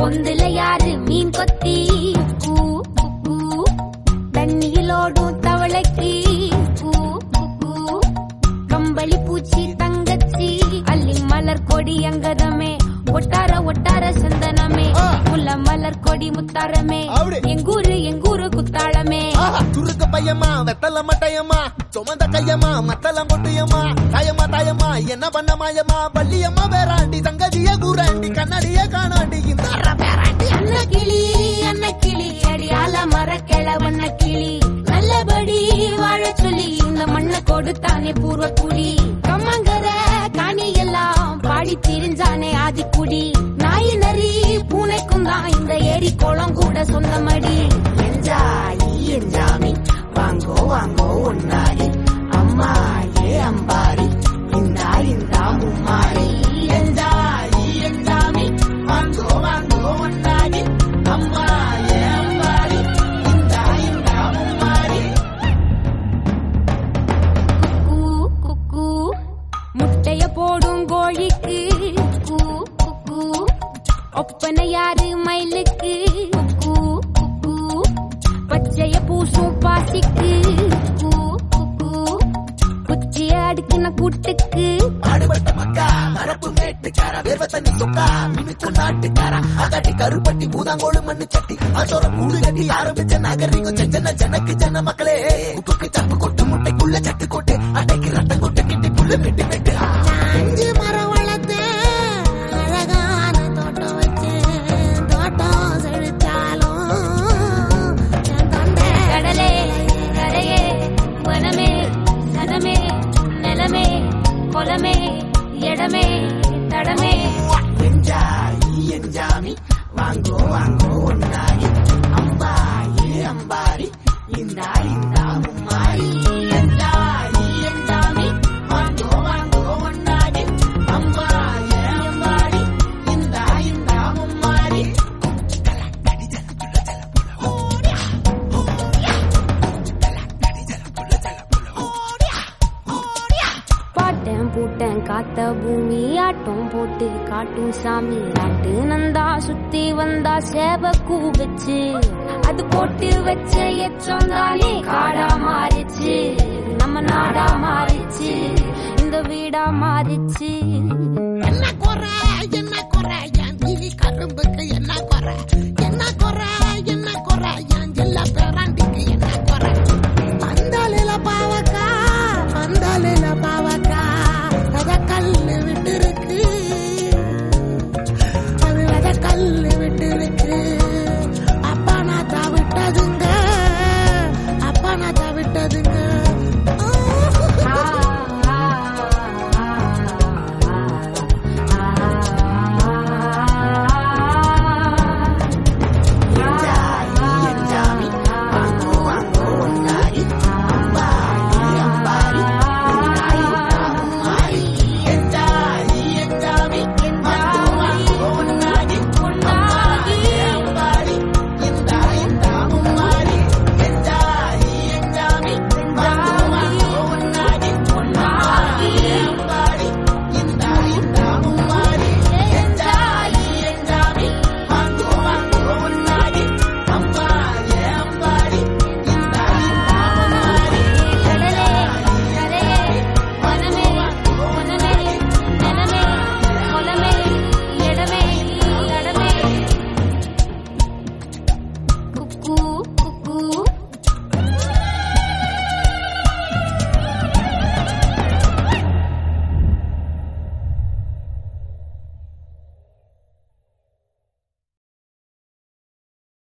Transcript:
பொந்துல யாரு மீன் கொத்தி தண்ணியிலோடும் தவளைக்கு கம்பளி பூச்சி தங்கச்சி அள்ளி மலர் கொடி அங்கதமே ஒட்டார ஒட்டார சந்தனமே முல்ல மலர் கொடி முத்தாரமே எங்கூரு குத்தாளமே துருக்க பையமா வெத்தல மட்டையம்மா சுமந்த கையம்மா மத்தலம் கொட்டியம்மா தாயம்மா தாயம்மா என்ன பண்ண மாயம்மா பள்ளியம்மா வேறாண்டி தங்கதிய கூறாண்டி கண்ணாடிய காணாண்டி இந்த அன்ன கிளி அடியால மர கிழவண்ண கிளி நல்லபடி வாழ சொல்லி இந்த மண்ணை கொடுத்தானே பூர்வ குடி கம்மங்கர காணி எல்லாம் பாடி திரிஞ்சானே ஆதிக்குடி நாய் நரி பூனைக்கும் தான் இந்த ஏரி குளம் கூட சொந்தமடி என்ஜாமி வாங்கோ வாங்கோ ஒன்னாரி அம்மா ஏ அம்பாரி இந்தா இந்தா மும்மாரி என்ஜாமி வாங்கோ வாங்கோ ஒன்னாரி அம்மா ஏ அம்பாரி இந்தா இந்தா மும்மாரி குக்கு முட்டைய போடும் கோழிக்கு ஒப்பனை யாரு மயிலுக்கு பச்சைய பூசும் பாசிக்கு குச்சிய அடுக்கின கூட்டுக்கு ஆடுபட்ட மக்கா மரப்பு மேட்டுக்கார வேர்வ தண்ணி சொக்கா மினுக்கு நாட்டுக்கார அகாட்டி கருப்பட்டி பூதாங்கோடு மண்ணு சட்டி அதோட கூடு கட்டி ஆரம்பிச்ச நாகரிகம் செஞ்சன ஜனக்கு ஜன மக்களே உப்புக்கு தப்பு கொட்டு முட்டைக்குள்ள சட்டு கொட்டு அட்டைக்கு ரத்தம் கொட்டு கிட்டி புல்லு வெட்டு வெட்டு 5 மரம் வளர்த்து அழகான தோட்டம் வச்சு தோட்டம் செழிச்சாலும் கடலே கரையே வனமே சனமே நிலமே கொலமே இடமே தடமே என்ஜாமி வாங்கோ வாங்கோ ஒன்னாரி அம்பா ஏ அம்பாரி இந்தா இந்தா மும்மாரி என்ஜாமி வாங்கோ வாங்கோ ஒன்னாரி அம்பா ஏ அம்பாரி இந்தா இந்தா மும்மாரி பாட்டேன் பூட்டேன் காத்த பூமி ஆட்டம் போட்டு காட்டும் சாமி நாட்டு நந்தா சுத்தி வந்தா சேவ கூவச்சு அது போட்டு வச்ச எச்சம் தானே காடா மாறிச்சு நம்ம நாடா மாறிச்சு இந்த வீடா மாறிச்சு